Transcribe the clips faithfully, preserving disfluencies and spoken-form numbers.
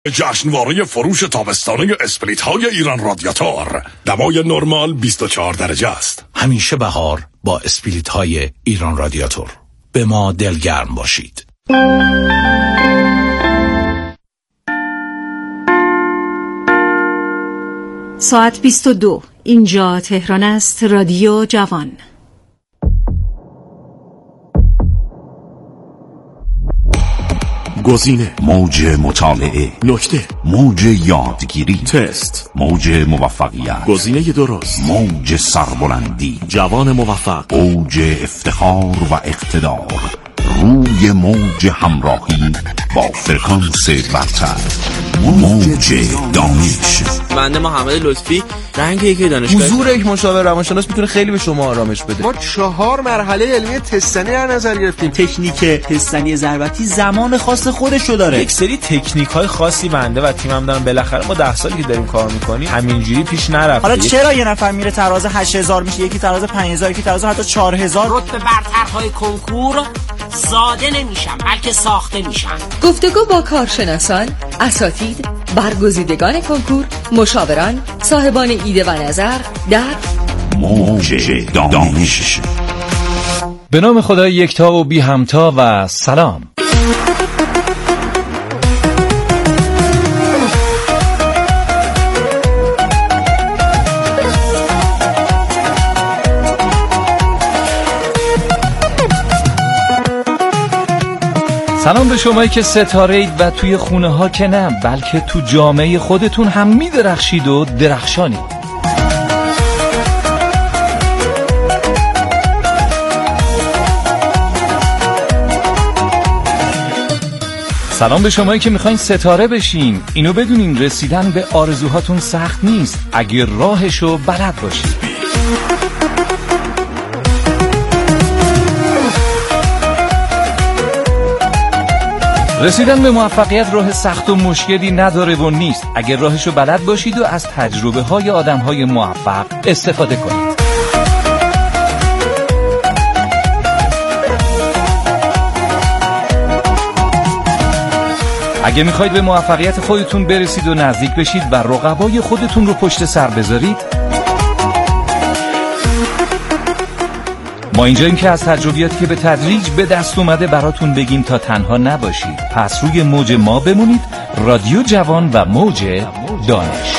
جشنواره فروش تابستانه اسپریت های ایران رادیاتور. دمای نرمال بیست و چهار درجه است. همیشه بهار با اسپریت های ایران رادیاتور. به ما دلگرم باشید. ساعت بیست و دو. اینجا تهران است. رادیو جوان. گزینه، موج مطالعه، نکته، موج یادگیری، تست، موج موفقیت، گزینه درست، موج سربلندی، جوان موفق، اوج افتخار و اقتدار، روی موج همراهی با فرکانس برتر، موج دانش. بنده محمد لطفی، رنگ یکی دانشگاه. حضور یک مشاور روانشناس میتونه خیلی به شما آرامش بده. ما چهار مرحله علمی تستنی در نظر گرفتیم. تکنیک تستنی ضربتی زمان خاص خودشو داره. یک سری تکنیک های خاصی بنده و تیمم دارن. بالاخره ما ده سالی که داریم کار میکنیم همینجوری پیش نرفته. حالا چرا یه نفر میره تراز هشت هزار میشه، یکی تراز پنج هزار، یکی تراز حتی چهار هزار؟ رتبه برترهای کنکور ساده نمیشن بلکه ساخته میشن. گفتگو با کارشناسان، اساتید، برگزیدگان کنکور، مشاوران، صاحبان ایده و نظر در موج دانش. به نام خدای یکتا و بی همتا و سلام. سلام به شمایی که ستاره اید و توی خونه ها که نه بلکه تو جامعه خودتون هم می درخشید و درخشانید. سلام به شمایی که میخواین ستاره بشین. اینو بدونین رسیدن به آرزوهاتون سخت نیست اگه راهشو بلد باشید. رسیدن به موفقیت راه سخت و مشکلی نداره و نیست اگر راهشو بلد باشید و از تجربه های آدم های موفق استفاده کنید. اگه میخواید به موفقیت خودتون برسید و نزدیک بشید و رقبای خودتون رو پشت سر بذارید، ما اینجاییم که از تجربیاتی که به تدریج به دست اومده براتون بگیم تا تنها نباشید. پس روی موج ما بمونید. رادیو جوان و موج دانش.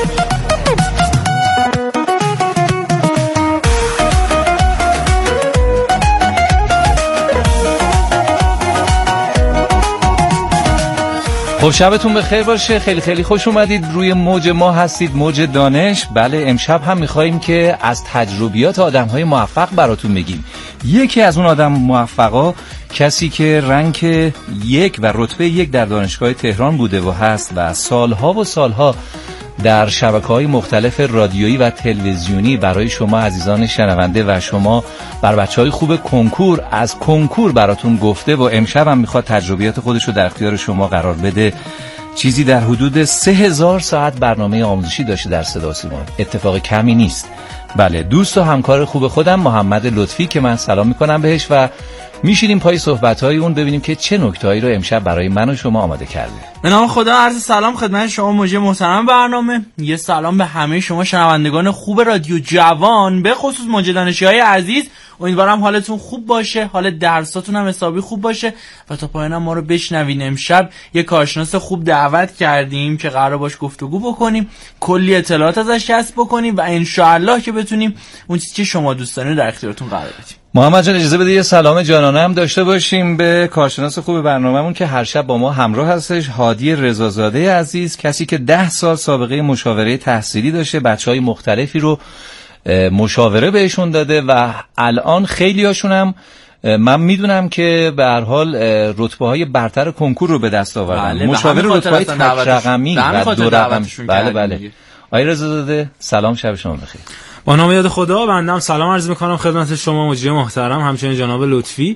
خب شبتون بخیر باشه. خیلی خیلی خوش اومدید. روی موج ما هستید، موج دانش. بله، امشب هم میخواییم که از تجربیات آدم‌های موفق براتون بگیم. یکی از اون آدم موفقا کسی که رنک یک و رتبه یک در دانشگاه تهران بوده و هست و سالها و سالها در شبکه‌های مختلف رادیویی و تلویزیونی برای شما عزیزان شنونده و شما بر بچه‌های خوب کنکور از کنکور براتون گفته و امشب هم میخواد تجربیات خودش رو در اختیار شما قرار بده. چیزی در حدود سه هزار ساعت برنامه آموزشی داشته در صدا و سیما. اتفاق کمی نیست. بله، دوست و همکار خوب خودم محمد لطفی که من سلام میکنم بهش و میشینیم پای صحبت‌های اون ببینیم که چه نکته‌ای رو امشب برای من و شما آماده کرده. به نام خدا عرض سلام خدمت شما موجی محترم برنامه. یه سلام به همه شما شنوندگان خوب رادیو جوان، به خصوص موج دانشی‌های عزیز. امیدوارم حالتون خوب باشه، حال درساتون هم حسابی خوب باشه و تا پایان ما رو بشنوین. امشب یه کارشناس خوب دعوت کردیم که قرار باش گفتگو بکنیم، کلی اطلاعات ازش کسب بکنیم و انشاءالله که بتونیم اون چیزی که شما دوست دارین در اختیارتون قرار بدیم. محمد جان اجازه بده یه سلام جانانه هم داشته باشیم به کارشناس خوب برنامه‌مون که هر شب با ما همراه هستش، هادی رضازاده عزیز، کسی که ده سال سابقه مشاوره تحصیلی داشته، بچهای مختلفی رو مشاوره بهشون داده و الان خیلی هاشون هم من میدونم که به هر حال رتبه‌های برتر کنکور رو به دست آوردن. بله، مشاور رتبه‌های تک رقمی و دو رقمی. بله بله. آقای رضازاده سلام، شب شما بخیر. با نام یاد خدا بنده هم سلام عرض میکنم خدمت شما مجری محترم، همچنین جناب لطفی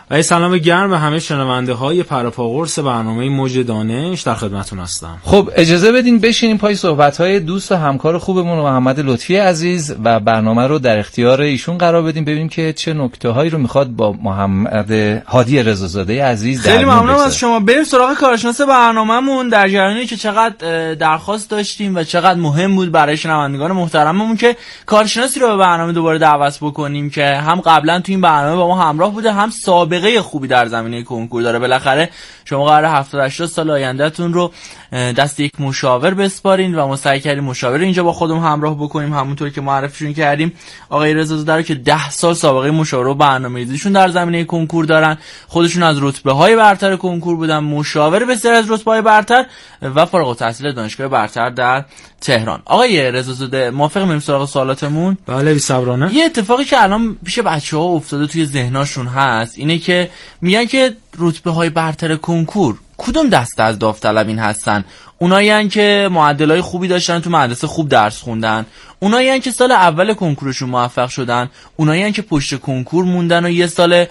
و سلام گرم به همه شنونده های پراپاگورس برنامه موج دانش، در خدمتتون هستم. خب اجازه بدین بشینیم پای صحبت های دوست و همکار خوبمون محمد لطفی عزیز و برنامه رو در اختیار ایشون قرار بدیم، ببینیم که چه نکته هایی رو میخواد با محمد هادی رضازاده عزیز در خیلی ممنونم از شما. بریم سراغ کارشناس برنامه‌مون در جریانی که چقدر درخواست داشتیم و چقدر مهم بود برای شنوندگان محترممون که کارشناسی رو به برنامه دوباره دعوت بکنیم که هم قبلا تو این برنامه با ما همراه بوده، هم سابقه خوبی در زمینه کنکور داره. بالاخره شما قراره هفتاد هشتاد سال آیندهتون رو دست یک مشاور بسپارین و ما سعی کردیم مشاور اینجا با خودمون همراه بکنیم، همونطور که معرفیشون کردیم آقای رضازاده رو که ده سال سابقه مشاوره و برنامه‌ریزیشون در زمینه کنکور دارن. خودشون از رتبه‌های برتر کنکور بودن، مشاور بسیار از رتبه‌های برتر و فارغ التحصیل دانشگاه برتر در تهران. آقای رضازاده موافق میریم سراغ سوالاتمون؟ بله بی صبرانه. یه اتفاقی که الان پیش بچه‌ها افتاده توی ذهناشون هست اینه که میگن که رتبه‌های برتر کنکور کدوم دسته از داوطلبین هستن؟ اونایین که معدلای خوبی داشتن، تو مدرسه خوب درس خوندن، اونایین که سال اول کنکورشون موفق شدن، اونایین که پشت کنکور موندن و یه سال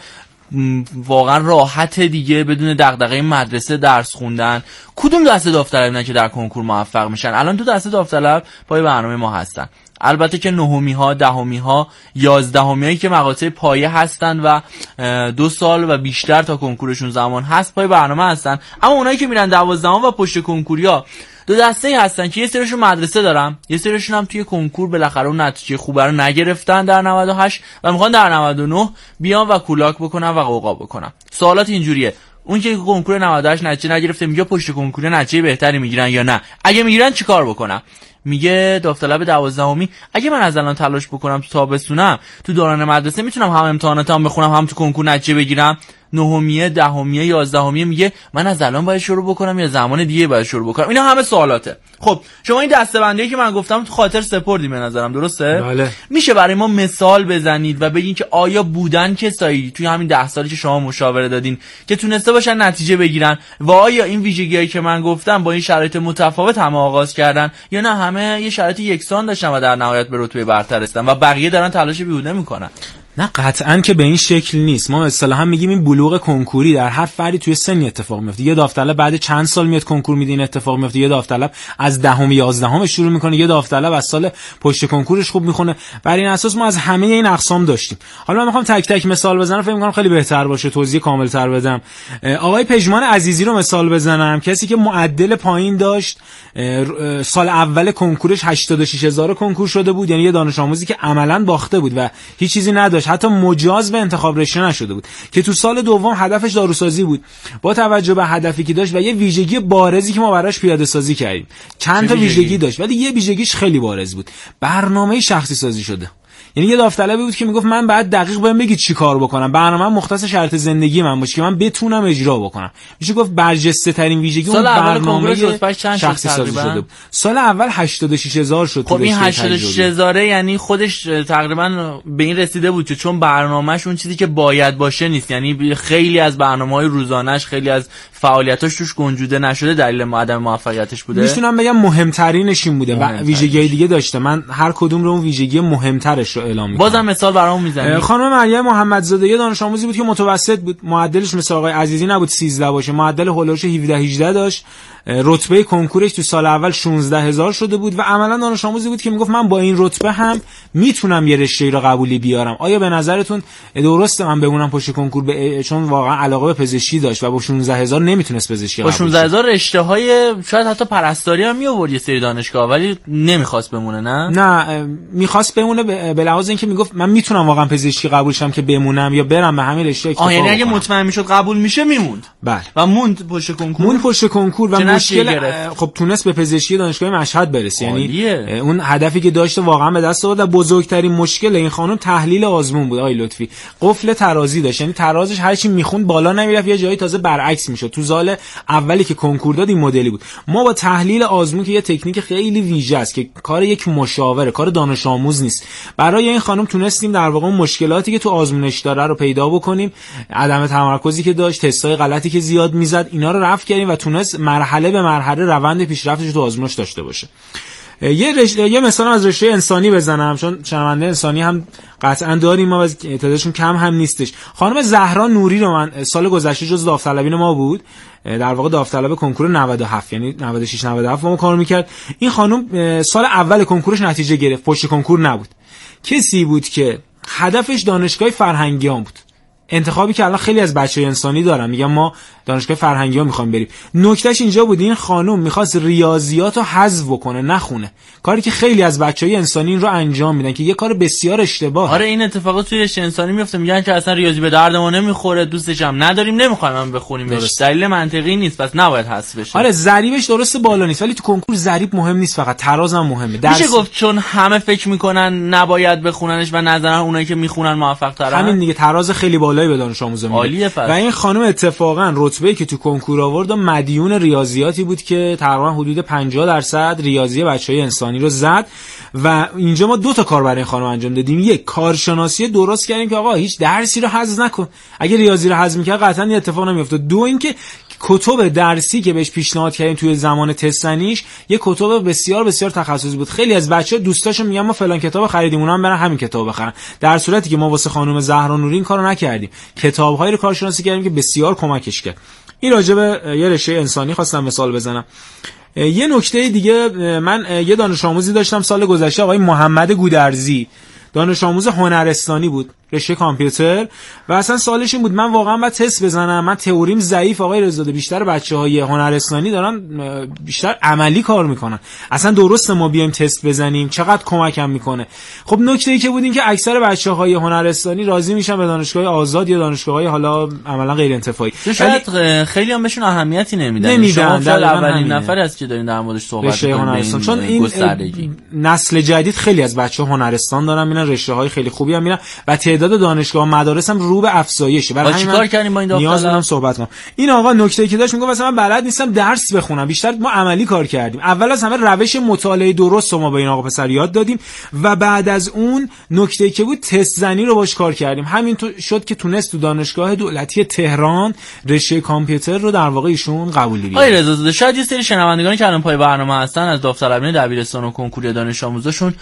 واقعا راحت دیگه بدون دغدغه مدرسه درس خوندن. کدوم دسته داوطلبینن که در کنکور موفق میشن؟ الان تو دسته داوطلب پای برنامه ما هستن. البته که نهمی ها، دهمی ها، یازدهمی هایی که مقاطع پایه هستن و دو سال و بیشتر تا کنکورشون زمان هست پای برنامه هستن. اما اونایی که میرن دوازدهم و پشت کنکوریا دو دسته هستن که یه سریشون مدرسه دارن، یه سریشون هم توی کنکور بالاخره اون نتیجه خوبه رو نگرفتن در نود و هشت و میخوان در نود و نه بیان و کولاک بکنن و قوقا بکنن. سوالات اینجوریه: اون که کنکور نود و هشت نتیجه نگرفته میگه پشت کنکور نتیجه بهتری میگیرن یا نه؟ اگه میگیرن چیکار بکنم؟ میگه داوطلب دوازدهمی اگه من از الان تلاش بکنم تو تابستونم تو دوران مدرسه میتونم هم امتحاناتم بخونم هم تو کنکور نتیجه بگیرم. نهمیه، دهمیه، یازدهمیه میگه من از الان باید شروع بکنم یا زمان دیگه باید شروع بکنم. اینا همه سوالاته. خب شما این دسته‌بندی که من گفتم تو خاطر سپردیم به نظرم، درسته؟ بله. میشه برای ما مثال بزنید و بگین که آیا بودن کسایی توی همین ده سالی که شما مشاوره دادین که تونسته باشن نتیجه بگیرن و آیا این ویژگیایی که من گفتم با این شرایط متفاوت همه آغاز کردن یا نه همه یه شرایط یکسان داشتن و در نهایت به رتبه برتر رسیدن و بقیه دارن تلاش بیهوده میکنن؟ نه قطعاً که به این شکل نیست. ما اصطلاحاً میگیم این بلوغ کنکوری در هر فردی توی سنی اتفاق میفته. یه داوطلب بعد چند سال میاد کنکور میده این اتفاق میفته، یه داوطلب از دهم یازدهم شروع میکنه، یه داوطلب از سال پشت کنکورش خوب میخونه. بر این اساس ما از همه این اقسام داشتیم. حالا من میخوام تک تک مثال بزنم، فکر میکنم خیلی بهتر باشه، توضیح کامل‌تر بدم. آقای پژمان عزیزی رو مثال بزنم، کسی که معدل پایین داشت، سال اول کنکورش هشتاد و شش هزار کنکور شده بود، یعنی یه دانش آموزی که عملاً باخته بود و هیچ چیزی نداشت، حتی مجاز به انتخاب رشته نشده بود، که تو سال دوم هدفش داروسازی بود. با توجه به هدفی که داشت و یه ویژگی بارزی که ما براش پیاده سازی کردیم، چند تا ویژگی داشت ولی یه ویژگیش خیلی بارز بود: برنامه شخصی سازی شده. یعنی یه داوطلبی بود که میگفت من بعد دقیق بهم بگید چی کار بکنم، برنامه مختص شرط زندگی من باشه که من بتونم اجرا بکنم. میشه گفت برجسته ترین ویژگی اون برنامه شخصی سازی شده بود. سال اول هشتاد و شش هزار شد. خب این هشتاد و شش هزار یعنی خودش تقریبا به این رسیده بود که چون برنامه‌ش اون چیزی که باید باشه نیست، یعنی خیلی از برنامه‌های روزانه‌اش، خیلی از فعالیتاش توش گنجوده نشده، دلیل عدم موفقیتش بوده. میتونم بگم مهمترینش این بوده و ویژگی‌های دیگه داشته. من هر کدوم رو اون ویژگی مهمترش رو اعلام می‌کنم. بازم مثال برامون میزنید. خانم مریم محمدزاده یه دانش آموزی بود که متوسط بود، معدلش مثل آقای عزیزی نبود سیزده باشه، معدل هولوش هفده هجده داشت، رتبه کنکورش تو سال اول شانزده هزار شده بود و عملا دانش آموزی بود که میگفت من با این رتبه هم میتونم یه رشته‌ای رو قبولی بیارم. آیا به نظرتون درسته من بمونم پشت کنکور به... چون واقعا علاقه به پزشکی داشت و با شانزده هزار نمیتونست پزشکی قبول شه. با شانزده هزار رشته‌های شاید حتی پرستاری هم میآورد یه سری دانشگاه، ولی نمیخواست بمونه. نه نه میخواست بمونه به لحاظ اینکه میگفت من میتونم واقعا پزشکی قبول شم که بمونم یا برم به همین رشته اکتفا کنم. یعنی اگه مطمئن میشد قبول میشه میموند. بله. و موند پشت کنکور. موند پشت کنکور و مشکل خب تونست به پزشکی دانشگاه مشهد برسه. یعنی اون هدفی که داشته واقعا به دست آورد. بزرگترین مشکل این خانم تحلیل آزمون بود. آقای لطفی قفل ترازی داشت، یعنی ترازش هر چی میخوند بالا نمیرفت، یه جایی تازه برعکس میشد. تو سال اولی که کنکور داد این مدلی بود. ما با تحلیل آزمون که یه تکنیک خیلی ویژه است که کار یک مشاوره، کار دانش آموز نیست، برای این خانم تونستیم در واقع مشکلاتی که تو آزمونش داره رو پیدا بکنیم، عدم تمرکزی که داشت، تستای غلطی که زیاد میزد، اینا رو رفع کردیم و تونست مرحله به مرحله روند پیشرفتش تو آزمونش داشته باشه. یه رش... یه مثلا از رشته انسانی بزنم، چون شنونده انسانی هم قطعا داریم ما، از تعدادشون کم هم نیستش. خانم زهرا نوری رو من سال گذشته جز داوطلبین ما بود، در واقع داوطلب کنکور نود و هفت، یعنی نود و شش نود و هفت با ما کار میکرد. این خانم سال اول کنکورش نتیجه گرفت، پشت کنکور نبود. کسی بود که هدفش دانشگاه فرهنگیان بود، انتخابی که الان خیلی از بچه‌های انسانی دارن میگن ما دانشگاه فرهنگیان میخوایم بریم. نکتهش اینجا بود این خانم میخواست ریاضیات رو حذف بکنه نخونه، کاری که خیلی از بچه‌های انسانی این رو انجام میدن که یه کار بسیار اشتباه. آره این اتفاقات توی رشته انسانی میفته، میگن که اصلا ریاضی به درد ما نمیخوره، دوستش هم نداریم، نمیخوایم هم بخونیم، دلیل منطقی نیست، پس نباید حذف بشه. آره ضریبش درست بالا نیست، ولی تو کنکور ضریب مهم نیست، فقط تراز هم مهمه. درس... میشه گفت چون همه فکر میکنن نباید بخوننش و نظرن اونایی که میخونن موفق ترن. همین دیگه، تراز خیلی بالایی به دانش آموزا میده. و این خانم اتفاقا رتبه‌ای که تو کنکور آورد مدیون ریاضیاتی بود که تقریبا حدود پنجاه درصد ریاضی بچهای انسانی رو زد. و اینجا ما دو تا کار برای این خانم انجام دادیم. یک، کارشناسی درست کردیم که آقا هیچ درسی رو حذف نکن، اگه ریاضی رو حذف می‌کرد قطعا این اتفاق نمی‌افتاد. دو اینکه کتب درسی که بهش پیشنهاد کردیم توی زمان تستنیش یه کتب بسیار بسیار تخصصی بود. خیلی از بچه‌ها دوستاشون میگن ما فلان کتاب خریدیم، اونها هم برن همین کتاب بخرن، در صورتی که ما واسه خانم زهرا نوری این کارو نکردیم. کتاب‌هایی رو کارشناسی کردیم که بسیار کمکش کرد. این راجع به یه رشته انسانی خواستم مثال بزنم. یه نکته دیگه، من یه دانش آموزی داشتم سال گذشته، آقای محمد گودرزی، دانش آموز هنرستانی بود، رشته کامپیوتر، و اصلا سالش این بود من واقعا باید تست بزنم، من تئوریم ضعیف آقای رضا، بیشتر بچه‌های هنرستانی دارن بیشتر عملی کار میکنن، اصلا درسته ما بیایم تست بزنیم، چقدر کمکم میکنه. خب نکته ای که بود این که اکثر بچه‌های هنرستانی راضی میشن به دانشگاه آزاد یا دانشگاه‌های حالا عملا غیر انتفاعی، شاید خیلی هم بهشون اهمیتی نمیدن. نمیدن در اولین نفری است که دارین در موردش صحبت می‌کنیم، چون این نسل جدید خیلی از بچه‌ها هنرستان دارن میرن، رشته‌های خیلی خوبی هم میرن و تعداد دانشگاه و مدارس هم رو به افزایشه. برای همین چیکار کردیم با این داوطلب؟ نیاز دارم صحبت کنم. این آقا نکته‌ای که داشت میگه مثلا من بلد نیستم درس بخونم، بیشتر ما عملی کار کردیم. اول از همه روش مطالعه درست رو ما به این آقا پسر یاد دادیم و بعد از اون نکته‌ای که بود تست زنی رو باش کار کردیم. همین تو شد که تونست تو دانشگاه دولتی تهران رشته کامپیوتر رو در واقع ایشون قبول بیاره. آقای رضا، شاید یه سری شنوندگانی که الان پای برنامه هستن از داوطلبان دبیرستان و کنکور دانش آموزاشون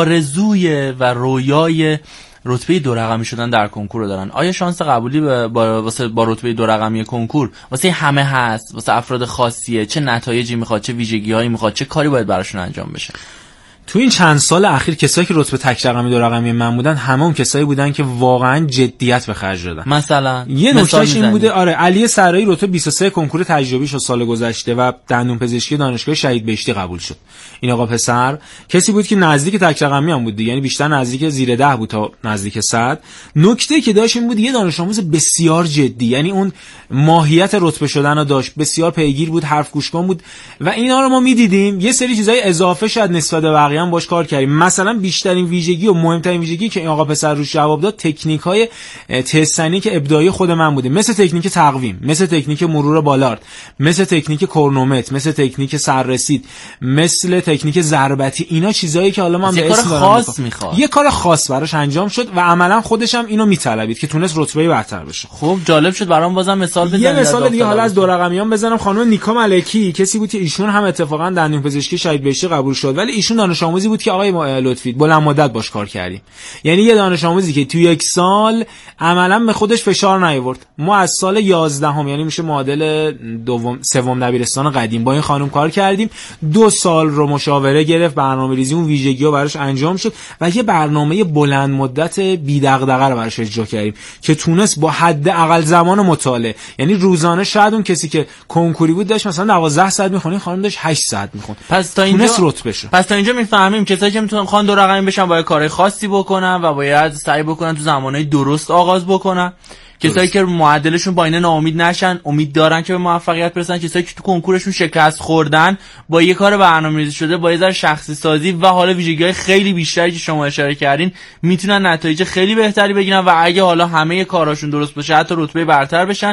آرزوی و رویای رتبه دو رقمی شدن در کنکور رو دارن. آیا شانس قبولی با واسه با رتبه دو رقمی کنکور واسه همه هست؟ واسه افراد خاصیه؟ چه نتایجی میخواد؟ چه ویژگی‌هایی میخواد؟ چه کاری باید براشون انجام بشه؟ تو این چند سال اخیر کسایی که رتبه تک رقمی دو رقمی من بودن همه اون کسایی بودن که واقعا جدیت به خرج دادن. مثلا یه نکتهش این بوده، آره علی سرایی رتبه بیست و سه کنکور تجربی شد سال گذشته و دندون پزشکی دانشگاه شهید بهشتی قبول شد. این آقا پسر کسی بود که نزدیک تک رقمی هم بود، یعنی بیشتر نزدیک زیر ده بود تا نزدیک صد. نکته که داشت این بود یه دانش آموز بسیار جدی، یعنی اون ماهیت رتبه شدن رو داشت، بسیار پیگیر بود، حرف گوش کن بود و اینا رو ما می‌دیدیم. یه سری چیزای اضافه شد نسبت به بقیه هم باش کار کردیم. مثلا بیشترین ویژگی و مهمترین ویژگی که این آقا پسر روش جواب داد تکنیک‌های تستنی که ابداعی خود من بوده، مثل تکنیک تقویم، مثل تکنیک مرور بالارد، مثل تکنیک کرونومتر، مثل تکنیک سررسید، مثل تکنیک ضربتی. اینا چیزایی که حالا من به اسم خاص می‌خواد، یه کار خاص براش انجام شد و عملاً خودش هم اینو می‌طلبید که تونست رتبه برتر بشه. خب جالب شد برام، بازم مثال بزنید. یه مثال دیگه حالا از دو رقمیان بزنم. خانم نیکا ملکی کسی بود که ایشون هم اتفاقا دندون پزشکی شهید بهشتی قبول شد، ولی ایشون دانش آموزی بود که آقای لطفی بلند مدت باش کار کردیم. یعنی یه دانش آموزی که تو یک سال عملاً به خودش فشار نیاورد. ما از سال یازدهم یعنی میشه معادل دوم سوم دبیرستان قدیم با این خانم کار کردیم، دو سال رو مشاوره گرفت، برنامه‌ریزی اون ویژگی‌ها براش انجام شد و یه برنامه بلند مدت بی دغدغه رو براش اجرا کردیم که تونست با حداقل زمان مطالعه، یعنی روزانه شاید اون کسی که کنکوری بود داشت مثلا دوازده ساعت میخونه، خانم داشت هشت ساعت میخوند. پس تا اینجا رتبه شد. پس تا اینجا میفهمیم کسایی که میتونن خوان دو رقمی بشن باید کارهای خاصی بکنن و باید سعی بکنن تو زمانهای درست آغاز بکنن. کسایی که معدلشون با اینا ناامید نشن، امید دارن که به موفقیت برسن. کسایی که تو کنکورشون شکست خوردن با یه کار برنامه‌ریزی شده، با یه ذره شخصی سازی و حالا ویژگی‌های خیلی بیشتری که شما اشاره کردین میتونن نتایج خیلی بهتری بگیرن و اگه حالا همه کاراشون درست باشه حتی رتبه برتر بشن.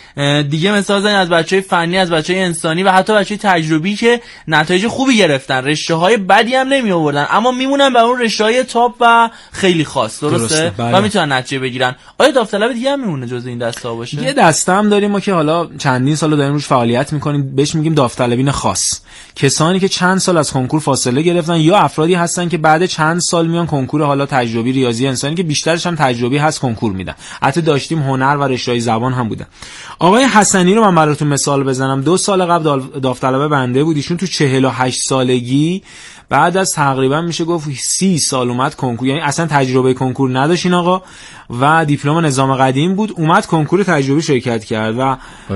دیگه مثال زنید از بچهای فنی، از بچهای انسانی و حتی بچهای تجربی که نتایج خوبی گرفتن، رشته‌های بدی هم نمی آوردن اما میمونن به اون رشته‌های تاپ و خیلی خاص. درسته, درسته بله. و میتونن نتیجه بگیرن. آیا داوطلب دیگه هم میمونه جز این دسته باشه؟ یه دسته هم داریم ما که حالا چندین سال داریم روش فعالیت میکنیم، بهش میگیم داوطلبین خاص. کسانی که چند سال از کنکور فاصله گرفتن یا افرادی هستن که بعد چند سال میان کنکور حالا تجربی ریاضی انسانی که بیشترش هم تجربی هست کنکور میدن. حتی داشتیم هنر و رشته‌های زبان هم بودن. آقای حسنی رو من براتون مثال بزنم. دو سال قبل داوطلب بنده بود. ایشون تو چهل و هشت سالگی بعد از تقریبا میشه گفت سی سال اومد کنکور، یعنی اصلا تجربه کنکور نداشت این آقا و دیپلم نظام قدیم بود، اومد کنکور تجربی شرکت کرد و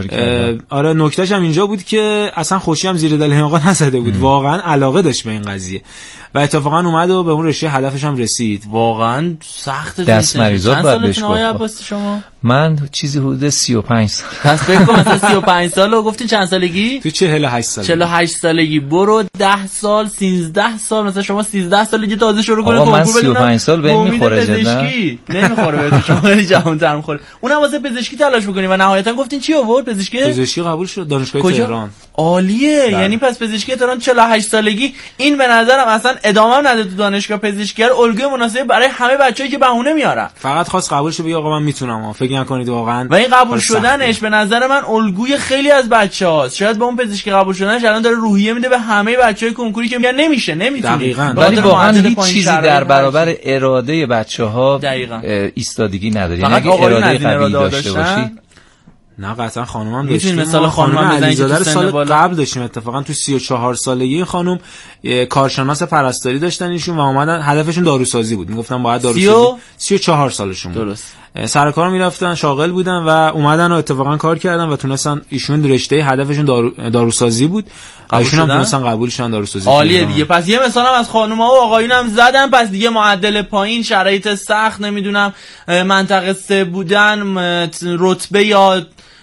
آره نکتهش هم اینجا بود که اصلا خوشی هم زیر دل این آقا نزده بود. ام. واقعا علاقه داشت به این قضیه و اتفاقا اومد و به اون رشته هدفش هم رسید. واقعا سخت دست مریضات باید بهش گفت. شما من چیزی حدود سی و پنج سال. پس فکر کنم مثلا سی و پنج سالو گفتین چند سالگی؟ تو چهل و هشت سالگی. چهل و هشت سالگی برو ده سال سیزده سال مثلا شما سیزده سالگی تازه شروع کنید کنکور بدونم. من سی و پنج سال بهم میخوره جدا. نمیخوره به شما جوان‌تر میخوره. اونم واسه پزشکی تلاش می‌کنی و نهایتا گفتین چی آورد پزشکی؟ پزشکی قبول شد دانشگاه تهران. عالیه. یعنی پس پزشکی تهران چهل و هشت سالگی این به نظرم اصلا ادامه نده تو دانشگاه پزشکی، الگوی مناسب برای همه بچه‌ای که بهونه میارن. فقط خواست قبول شه بگه آقا من میتونم. فکر نکنید واقعا. و این قبول شدنش به نظر من الگوی خیلی از بچه‌هاست. شاید با اون پزشکی قبول شدنش الان داره روحیه میده به همه بچه‌های کنکوری که میگن نمیشه نمیتونی. ولی واقعا هیچ چیزی در برابر اراده بچه‌ها ایستادگی نداره. یعنی اگه اراده قوی داشته باشی نه قطعا خانومم داشتیم. مثلا خانم علیزاده رو سال قبل داشتیم اتفاقا تو سی و چهار سالگی خانم کارشناس پرستاری داشتن ایشون و اومدن هدفشون داروسازی بود. میگفتن باید داروسازی. سی و چهار سالشون بود. درست. سر کار میرفتن شاغل بودن و اومدن و اتفاقا کار کردن و تونستن ایشون رشته هدفشون دارو داروسازی بود. ایشون هم تونستن قبول شدن داروسازی. عالیه دیگه. پس یه مثلا از خانوما و آقایونم زدن. پس دیگه معدل پایین، شرایط سخت، نمیدونم منطقه سه بودن، رتبه یا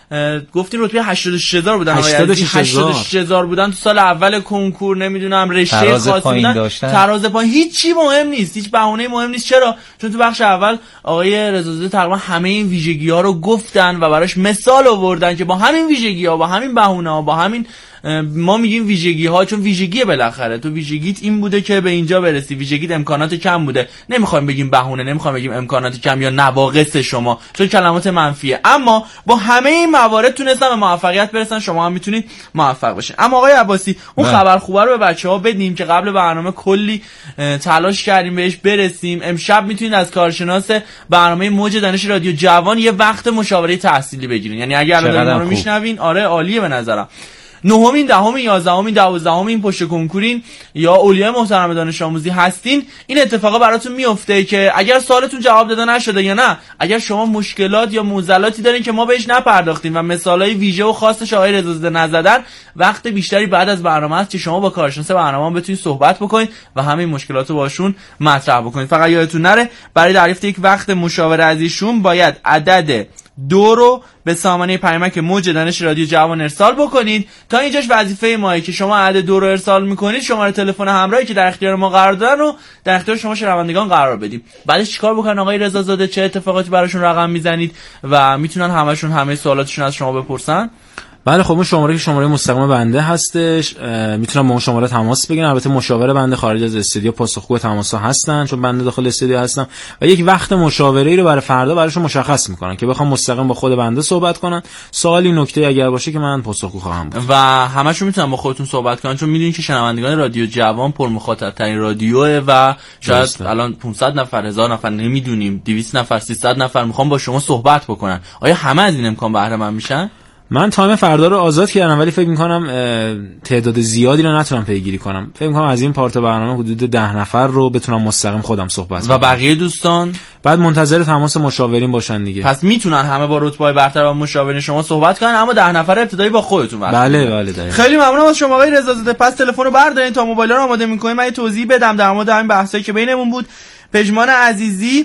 گفتین رتبه هشتاد و شش هزار بودن، هشتاد و شش هزار بودن تو سال اول کنکور، نمیدونم رشته خاص بودن، تراز پایین، هیچی مهم نیست، هیچ بهونه مهم نیست. چرا؟ چون تو بخش اول آقای رضازاده تقریبا همه این ویژگی‌ها رو گفتن و براش مثال آوردن که با همین ویژگی‌ها، با همین بهونه‌ها، با همین ما میگیم ویژگی ها چون ویژگی بالاخره تو ویژگیت این بوده که به اینجا برسی، ویژگیت امکانات کم بوده. نمیخوایم بگیم بهونه، نمیخوایم بگیم امکانات کم یا نواقص شما چون کلمات منفیه، اما با همه این موارد تونستن به موفقیت برسن. شما هم میتونید موفق باشین. اما آقای عباسی اون من. خبر خوبه رو به بچه‌ها بدیم که قبل برنامه کلی تلاش کردیم بهش برسیم. امشب میتونید از کارشناس برنامه موج دانش رادیو جوان یه وقت مشاوره تحصیلی بگیرین. یعنی اگر الان ما رو میشنوین، آره عالیه به نظرم. نهمین، دهمین، یازدهمین، دوازدهمین پشت کنکورین یا اولیای محترم دانش آموزی هستین، این اتفاقا براتون میفته که اگر سوالتون جواب داده نشده یا نه، اگر شما مشکلات یا معضلاتی دارین که ما بهش نپرداختیم و مثالای ویژه و خاصش آقای رضازاده نزدن، وقت بیشتری بعد از برنامه است که شما با کارشناس برنامه بتونید صحبت بکنید و همین مشکلات رو باشون مطرح بکنید. فقط یادتون نره برای دریافت یک وقت مشاوره از ایشون باید عدد دو رو به سامانه پیامک موج دانش رادیو جوان ارسال بکنید. تا اینجاش وظیفه ماه که شما عدد دو رو ارسال میکنید، شماره تلفن همراهی که در اختیار ما قرار دارن رو در اختیار شما شنوندگان قرار بدیم. بعدش چیکار بکنن آقای رضازاده؟ چه اتفاقاتی براشون رقم میزنید و میتونن همشون همه سوالاتشون از شما بپرسن؟ بله خب اون شماره که شماره مستقیم بنده هستش، میتونم با اون شماره تماس بگیرن. البته مشاور بنده خارج از استودیو پاسخگو تماس‌ها هستن چون بنده داخل استودیو هستم و یک وقت مشاوره‌ای رو برای فردا براشون مشخص میکنن که بخوام مستقیم با خود بنده صحبت کنن. سوالی نکته اگر باشه که من پاسخگو خواهم بود و همشون میتونن با خودتون صحبت کنن چون میدونین که شنوندگان رادیو جوان پر مخاطب ترین رادیوه و شاید بسته. الان پانصد نفر، هزار نفر، نمیدونیم دویست نفر، سیصد نفر میخوام با شما صحبت بکنن. آیا همه از این امکان بهره مند میشن؟ من تایم فردا رو آزاد کردم ولی فکر میکنم تعداد زیادی رو نتونم پیگیری کنم. فکر میکنم از این پارت برنامه حدود ده نفر رو بتونم مستقیم خودم صحبت کنم و بقیه دوستان بعد منتظر تماس مشاورین باشن دیگه. پس میتونن همه با رتبه‌های برتر با مشاورین شما صحبت کنن اما ده نفر ابتدایی با خودتون وقت. بله بله دقیقاً. خیلی ممنونم از شما آقای رضازاده. پس تلفن رو بردارین تا موبایل رو آماده می‌کنیم. من یه توضیح بدم در مورد همین بحثایی که بینمون بود. پژمان عزیزی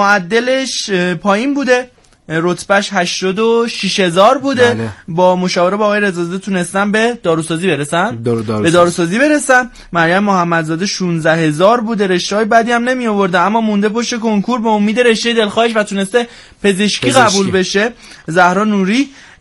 معدلش پایین بوده، رتبهش هشتاد و شش هزار بوده. بله. با مشاوره با آقای رضازاده تونستن به داروسازی برسن. دار داروسازی. به داروسازی برسن. مریم محمدزاده شانزده هزار بوده، رشته‌های بدی هم نمی آورده اما مونده پشت کنکور به امید رشته دلخواهش و تونسته پزشکی, پزشکی قبول بشه. زهرا نوری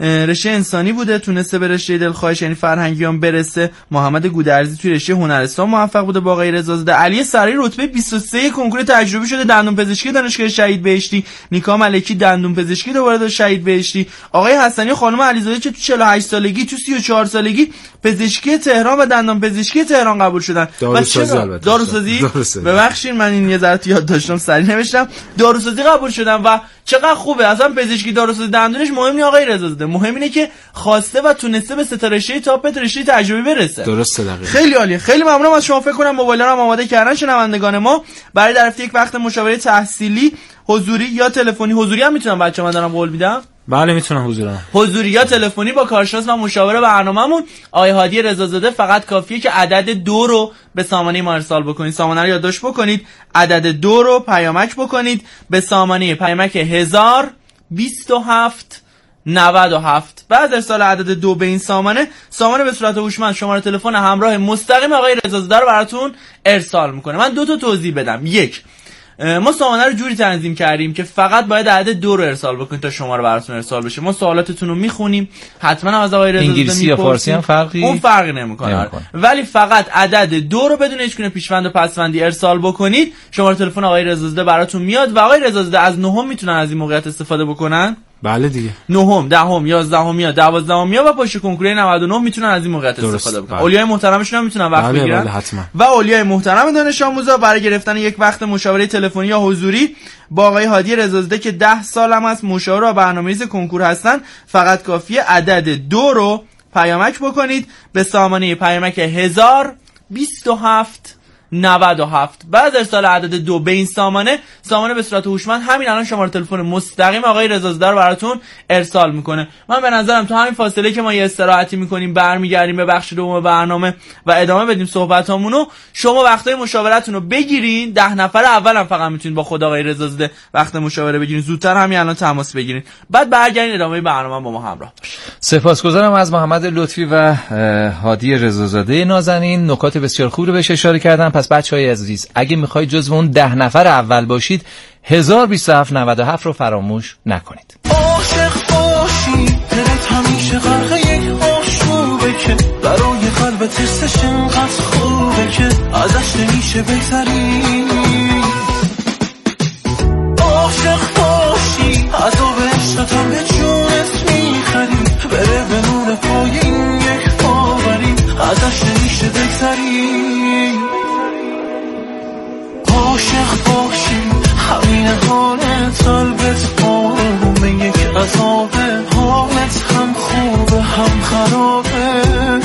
رشته انسانی بوده، تونسته به رشته دلخواهش یعنی فرهنگیان برسه. محمد گودرزی توی رشته هنرستان موفق بوده با آقای رضازاده. علی سرایی رتبه بیست و سه کنکور تجربی شده، دندون پزشکی دانشگاه شهید بهشتی. نیکا ملکی دندون پزشکی دوباره داشت شهید بهشتی. آقای حسنی و خانم علیزاده که تو چهل و هشت سالگی تو سی و چهار سالگی پزشکی تهران و دندان پزشکی تهران قبول شدن. داروسازی البته. داروسازی ببخشید من این یه ذره یاد داشتم سری نوشتم. داروسازی قبول شدن و چقدر خوبه. اصلا پزشکی داروسازی دندونش مهم نیست آقای رضازاده، مهم اینه که خواسته و تونسته به سه رشته تاپ رشته تجربی برسه. درسته دقیقاً. خیلی عالیه. خیلی ممنونم از شما. فکر کنم موبایل‌ها رو آماده کردن شنوندگان ما برای در یک وقت مشاوره تحصیلی حضوری یا تلفنی. حضوری هم میتونم بچه‌ها من دارم قول میدم. بله میتونم حضورم. حضوری یا تلفنی با کارشناس و مشاور برنامه‌مون آقای هادی رضازاده. فقط کافیه که عدد دو رو به سامانه ما ارسال بکنید. سامانه رو یادداشت بکنید. عدد دو رو پیامک بکنید به سامانه پیامک هزار و بیست و هفت نود و هفت. بعد ارسال عدد دو به این سامانه، سامانه به صورت هوشمند شماره تلفن همراه مستقیم آقای رضازاده رو براتون ارسال میکنه. من دو تا توضیح بدم. یک، ما سامانه رو جوری تنظیم کردیم که فقط باید عدد دو رو ارسال بکنید تا شماره براتون ارسال بشه. ما سوالاتتون رو میخونیم، حتما هم از آقای رضازاده میپرسیم. انگلیسی یا فارسی هم فرقی اون فرقی نمیکنه، ولی فقط عدد دو رو بدون هیچ گونه پیشوند و پسوندی ارسال بکنید، شماره تلفن آقای رضازاده براتون میاد و آقای رضازاده از نهم میتونن از این موقعیت استفاده بکنن. بله دیگه. نهم، دهم، یازدهم یا دوازدهم یا و پشت کنکور نود و نه میتونن از این موقعیت استفاده بکنن. اولیای محترمشون هم میتونن وقت بله بگیرن. بله حتما. و اولیای محترم دانش آموزا برای گرفتن یک وقت مشاوره تلفنی یا حضوری با آقای هادی رضازاده که ده سال هم از مشاور و برنامه‌ریز کنکور هستن، فقط کافیه عدد دو رو پیامک بکنید به سامانه پیامک هزار و بیست و هفت نود و هفت. بعد ارسال عدد دو به این سامانه، سامانه به صورت هوشمند همین الان شماره تلفن مستقیم آقای رضازاده رو براتون ارسال میکنه. من به نظرم تو همین فاصله که ما یه استراحتی میکنیم برمیگردیم به بخش دوم برنامه و ادامه بدیم صحبتامونو. شما وقتای مشاورتون رو بگیرین. ده نفر اولم فقط میتونید با خود آقای رضازاده وقت مشاوره بگیرین. زودتر همین الان تماس بگیرین. بعد برگردین ادامه برنامه با ما همراه باشید. سپاسگزارم از محمد لطفی و هادی رضازاده نازنین. نکات بسیار خوبی رو بهش اشاره کردن. پس بچهای عزیز اگه میخواید جزو اون ده نفر اول باشید هزار و بیست و هفت نود و هفت رو فراموش نکنید. عاشق باشی دلت همیشه غرق یک آشوبه که برای قلب تستش اینقدر خوبه که ازش نمیشه بگذری. عاشق باشی عذاب عشقتم به جونت میخری بره به نور پای این یک باوری ازش نمیشه بگذری. عاشق باشی همین حالت قلبت آرومه یک عذابه حالت هم خوبه هم خرابه.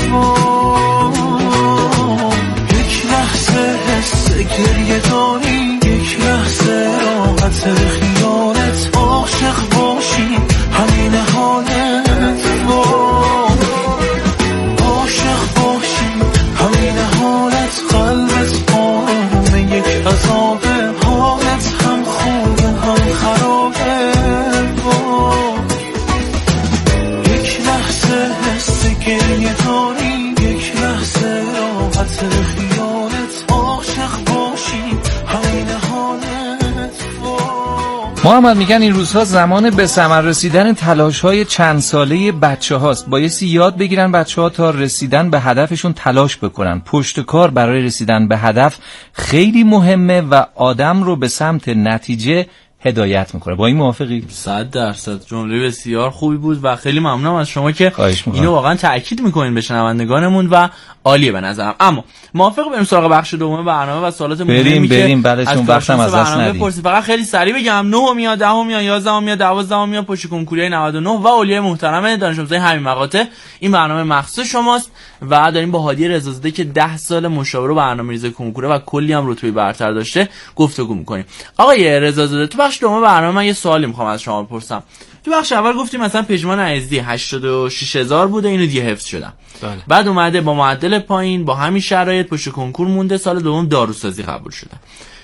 یک لحظه حس گریه داری یک لحظه راحت خیالت. عاشق باشی همین حالت. عاشق باشی همین حالت قلبت آرومه یک عذابه حالت هم خوبه هم خرابه. یک لحظه حس گریه داری یک لحظه راحت خیالت. عاشق باشی همین حالت. محمد میگن این روزها زمان به ثمر رسیدن تلاش‌های چند ساله بچه‌هاست. بایستی یاد بگیرن بچه‌ها تا رسیدن به هدفشون تلاش بکنن. پشت کار برای رسیدن به هدف خیلی مهمه و آدم رو به سمت نتیجه هدایت میکنه. با این موافقی؟ صد درصد. جمله بسیار خوبی بود و خیلی ممنونم از شما که اینو واقعا تاکید میکنین به شنوندگانمون و عالیه به نظرم. اما موافق بریم سراغ بخش دوم برنامه و سوالات مهمی بریم که بریم بریم چون وقتم از دست ندیم. فقط خیلی سریع بگم نهم یا دهم یا یازدهم یا دوازدهم یا پشت کنکوری نود و نه و اولیای محترم دانش آموزای همین مقاطع این برنامه مخصوص شماست و داریم با هادی رضازاده که ده سال مشاور و برنامه‌ریزی کنکوره و کلی هم رتبه برتر داشته گفتگو می‌کنیم. آقای رضازاده تو بخش دوم برنامه من یه سوالی می‌خوام از شما بپرسم. تو بخش اول گفتیم مثلا پژمان عزیزی هشتاد و شش هزار بوده اینو دیگه حفظ شدم. بله. بعد اومده با معدل پایین با همین شرایط پشت کنکور مونده، سال دوم داروسازی قبول شده.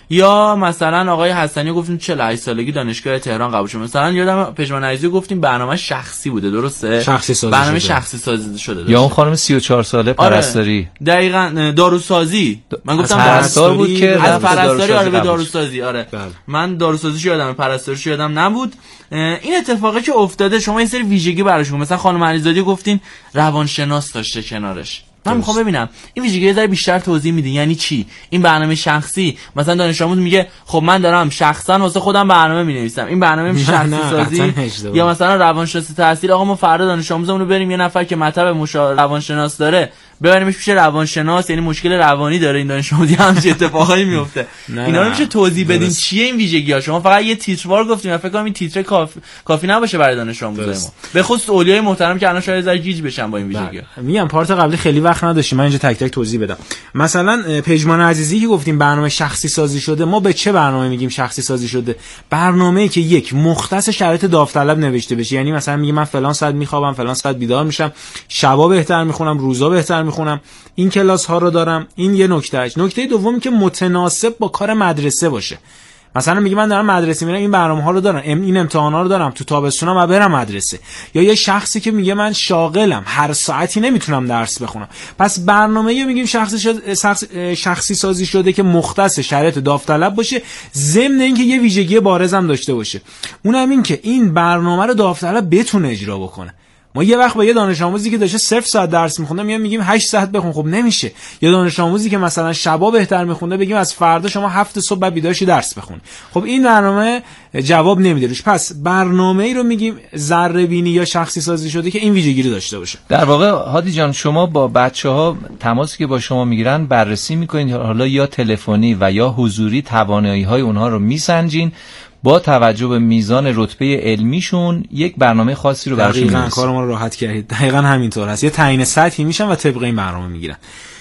یا مثلا آقای حسنی گفتیم چهل و هشت سالگی دانشگاه تهران قبول شد. مثلا یادم پژمان عزیزی گفتیم برنامه شخصی بوده، درسته؟ شخصی سازی برنامه شده. شخصی سازی شده داشته. یا اون خانم سی و چهار ساله پرستاری. آره. دقیقاً داروسازی. من گفتم پرستار بود که از پرستاری آره به داروسازی. آره بله. من داروسازیش یادم، پرستاریش یادم نبود. این اتفاقی که افتاده شما یه سری ویژگی براشون، مثلا خانم علیزاده گفتین روانشناس داشته کنارش. من میخوام ببینم این ویژگی یه ذره بیشتر توضیح میدین، یعنی چی؟ این برنامه شخصی، مثلا دانش آموز میگه خب من دارم شخصا واسه خودم برنامه مینویسم، این برنامه میشه شخصی سازی. یا مثلا روانشناسی تحصیل، آقا ما فردا دانش آموزمون رو بریم یه نفر که مطلب مشاور روانشناس داره ببریمش پیش روانشناس، یعنی مشکل روانی داره این دانش آموزی، همش اتفاقایی میفته. اینا رو میشه توضیح بدین چیه این ویژگی‌ها؟ شما فقط یه تیتروار گفتیم، فکر کنم این تیتر کافی کافی نباشه برای دانش آموزای ما، به خصوص اولیای محترم که الان شاید زای گیج بشن با این ویژگی‌ها. میگم پارت قبلی خیلی وقت نداشتیم، من اینجا تک تک توضیح بدم. مثلا پژمان عزیزی که گفتیم برنامه شخصی سازی شده، ما به چه برنامه میگیم شخصی سازی شده؟ برنامه‌ای که یک مختص شرایط داوطلب نوشته بشه، یعنی مثلا میگه من فلان ساعت میخوابم، فلان ساعت بیدار میشم، شبا بهتر میخونم، روزا بهتر میخونم، این کلاس ها رو دارم. این یه نکتهش. نکته دومی که متناسب با کار مدرسه باشه. مثلا میگه من دارم مدرسه میرم، این برنامه ها رو دارم، این امتحانا رو دارم، تو تابستونم و برم مدرسه. یا یه شخصی که میگه من شاغلم، هر ساعتی نمیتونم درس بخونم. پس برنامه‌ای میگیم شخصی شد... شخصی سازی شده که مختص شرایط داوطلب باشه، ضمن اینکه یه ویژگی بارز هم داشته باشه. اونم این که این برنامه رو داوطلب بتونه اجرا بکنه. ما یه وقت با یه دانش آموزی که داشته صفر ساعت درس میخونده میام میگیم هشت ساعت بخون، خب نمیشه. یه دانش آموزی که مثلا شبا بهتر میخونده بگیم از فردا شما هفت صبح بعد بیدارشی درس بخون. خب این برنامه جواب نمیده روش. پس برنامه‌ای رو میگیم ذره بینی یا شخصی سازی شده که این ویژگی رو داشته باشه. در واقع هادی جان شما با بچه‌ها تماسی که با شما میگیرن بررسی میکنید، حالا یا تلفنی و یا حضوری توانایی‌های اونها رو میسنجین، با توجه به میزان رتبه علمیشون یک برنامه خاصی رو براشون می‌نویسید. دقیقاً کار ما رو راحت کردید. دقیقاً همینطور هست. یه تعیین سطحی میشن و طبق این برنامه میگیرن.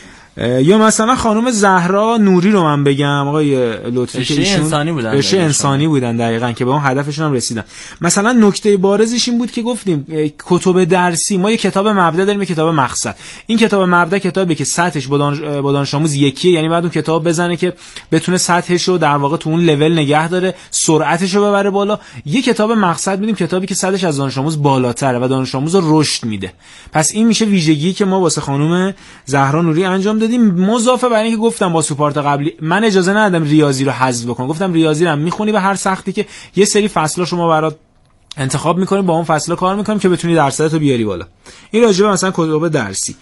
یا مثلا خانم زهرا نوری رو من بگم، آقای لطفی که ایشون انسانی بودن، رشته انسانی بودن دقیقاً که به اون هدفشون هم رسیدن. مثلا نکته بارزش این بود که گفتیم کتب درسی، ما یه کتاب مبدا داریم، یه کتاب مقصد. این کتاب مبدا کتابی که سطحش با دانش با دانش آموز یکیه، یعنی بعد اون کتاب بزنه که بتونه سطحش رو در واقع تو اون لول نگه داره، سرعتش رو ببره بالا. یه کتاب مقصد میدیم، کتابی که سطحش از دانش آموز بالاتره و دانش آموز رو رشد میده. پس این میشه ویژگی که ما واسه خانم زهرا نوری انجام دادیم. مضافه بر اینکه گفتم با سوپارت قبلی من اجازه ندادم ریاضی رو حذف بکنم، گفتم ریاضی رو میخونی به هر سختی که یه سری فصلا شما برات انتخاب میکنیم، با اون فصلا کار میکنیم که بتونی درصدتو بیاری بالا. این راجع به مثلا کتب درسی.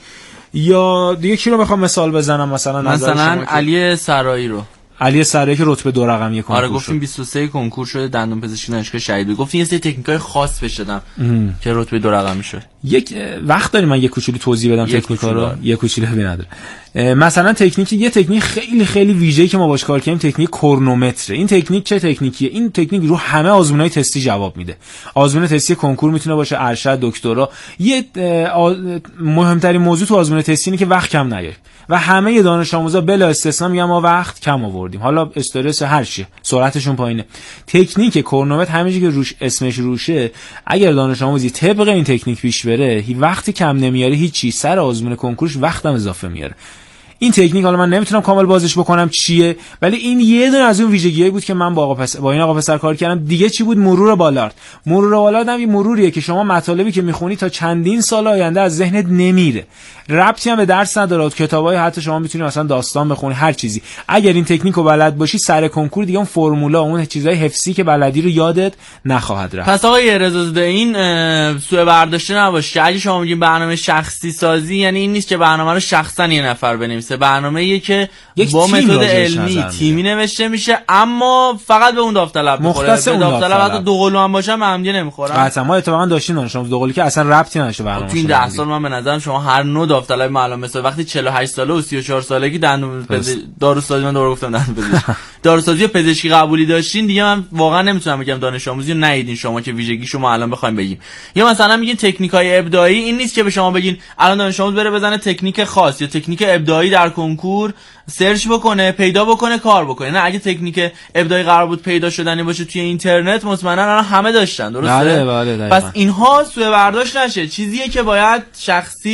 یا دیگه کی رو بخوام مثال بزنم؟ مثلا مثلا علی سرایی رو علی سرایی که رتبه دو رقمی کنکور. آره گفتیم بیست و سه کنکور شده، دندون پزشکی دانشگاه شهید. گفتیم یه سری تکنیکای خاص بهش دادم که رتبه دو رقمی شد. یک وقت داریم من یه کوچولو توضیح بدم تکنیکا رو، یه کوچولو ببین نداره. مثلا تکنیک یه تکنیک خیلی خیلی ویژه‌ای که ما باش کار کردیم تکنیک کرونومتر. این تکنیک چه تکنیکیه؟ این تکنیک رو همه آزمون‌های تستی جواب میده. آزمون تستی کنکور میتونه باشه، ارشد، دکترا. یه مهمترین موضوع تو آزمون تستی اینه که وقت کم نیاری و همه دانش آموزا بلا استثنا میگن ما وقت کم آوردیم، حالا استرس هر چی، سرعتشون پایینه. تکنیک کرونومتر همینجوری که روش اسمش روشه، اگر دانش آموزی طبق این تکنیک پیش بره، هی وقتی کم نمیاره هیچی، سر آزمون کنکورش وقتم اضافه میاره. این تکنیک حالا من نمیتونم کامل بازش بکنم چیه، ولی این یه دونه از اون ویژگیایی بود که من با آقا پسر با این آقا پسر کار کردم. دیگه چی بود؟ مرور بالارد. مرور بالارد هم یه مروریه که شما مطالبی که میخونی تا چندین سال آینده از ذهنت نمیره، ربطی هم به درس نداره. کتابای حتی شما میتونی مثلا داستان بخونی، هر چیزی. اگر این تکنیکو بلد باشی سر کنکور دیگه اون فرمولا، اون چیزای حفظی که بلدی رو یادت نخواهد رفت. پس آقای رضازاده این سوء برداشته نباشه. اگه شما میگین برنامه شخصی سازی، یعنی این نیست که برنامه رو شخصا یه نفر بنویسه. برنامه‌ایه که با متد علمی تیمی نوشته میشه، اما فقط به اون داوطلب میخوره. به داوطلب حتی دو قلو هم باشه عمدی نمیخوره. قطعا ما اتفاقا داشتیم دانش آموز دو قلو که اصلا ربطی نداشته برنامه. تو این ده سال من به نظرم شما هر نوع داوطلب معلومه مثلا وقتی چهل و هشت ساله و سی و چهار سالگی دندون داروسازی، من دوباره گفتم دندون پزشکی داروسازی پزشکی قبولی داشتین، دیگه من واقعا نمیتونم بگم دانش آموزی رو ندیدین شما که ویژگی شما الان بخوایم بگیم. یا مثلا میگین تکنیکای ابداعی، این نیست که به شما بگین الان دانش آموز بره بزنه تکنیک خاص یا تکنیک ابداعی در کنکور سرچ بکنه پیدا بکنه کار بکنه. نه، اگه تکنیک ابداعی قرار بود پیدا شدنی باشه توی اینترنت مطمئنا الان همه داشتن، درسته؟ بله بله. پس اینها سوء برداشت نشه، چیزیه که باید شخصی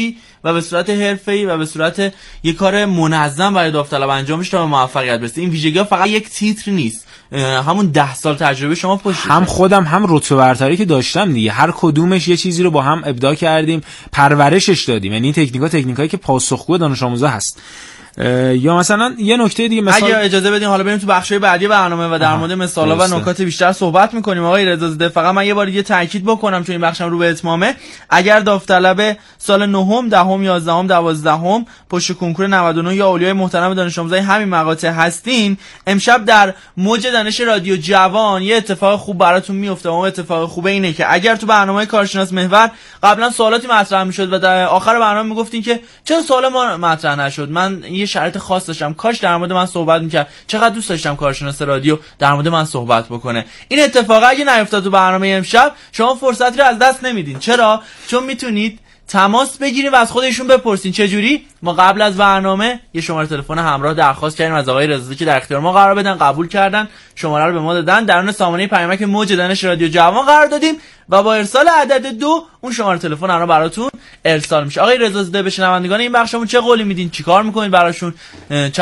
و به صورت حرفه‌ای و به صورت یک کار منظم برای داوطلب انجام بشه تا به موفقیت برسه. این ویژگی‌ها فقط یک تیتر نیست، همون ده سال تجربه شما پشتشه. هم خودم هم رتبه برتری که داشتم دیگه، هر کدومش یه چیزی رو با هم ابداع کردیم، پرورشش دادیم. یعنی تکنیکا تکنیکایی که پاسخگو دانش آموزا هست. یا مثلا یه نکته دیگه، مثلا اگه اجازه بدین حالا بریم تو بخشای بعدی برنامه و در مورد مثالا و نکات بیشتر صحبت می‌کنیم. آقای رضازاده فقط من یه بار دیگه تاکید بکنم چون این بخشم رو به اتمامه، اگر داوطلب سال نهم، دهم، یازدهم، دوازدهم پشت کنکور نود و نه یا اولیای محترم دانش آموزای همین مقاطع هستین، امشب در موج دانش رادیو جوان یه اتفاق خوب براتون میفته. اون اتفاق خوبه اینه که اگر تو برنامه کارشناس محور قبلا سوالاتی مطرح می‌شد و در آخر برنامه میگفتین که چرا سوال ما مطرح نشد، من یه شرایط خاص داشتم، کاش در مورد من صحبت میکرد، چقدر دوست داشتم کارشناس رادیو در مورد من صحبت بکنه. این اتفاق اگه نیفتاد تو برنامه امشب، شما فرصتی رو از دست نمیدین. چرا؟ چون میتونید تماس بگیرید و از خودشون بپرسین. چه جوری؟ ما قبل از برنامه یه شماره تلفن همراه درخواست کردیم از آقای رضازاده که در اختیار ما قرار بدن، قبول کردن، شماره رو به ما دادن، درون سامانه پیامک موج دانش رادیو جوان قرار دادیم و با ارسال عدد دو اون شماره تلفن رو براتون ارسال میشه. آقای رضازاده به شنوندگان این بخشمون چه قولی میدین؟ چیکار میکنین براشون؟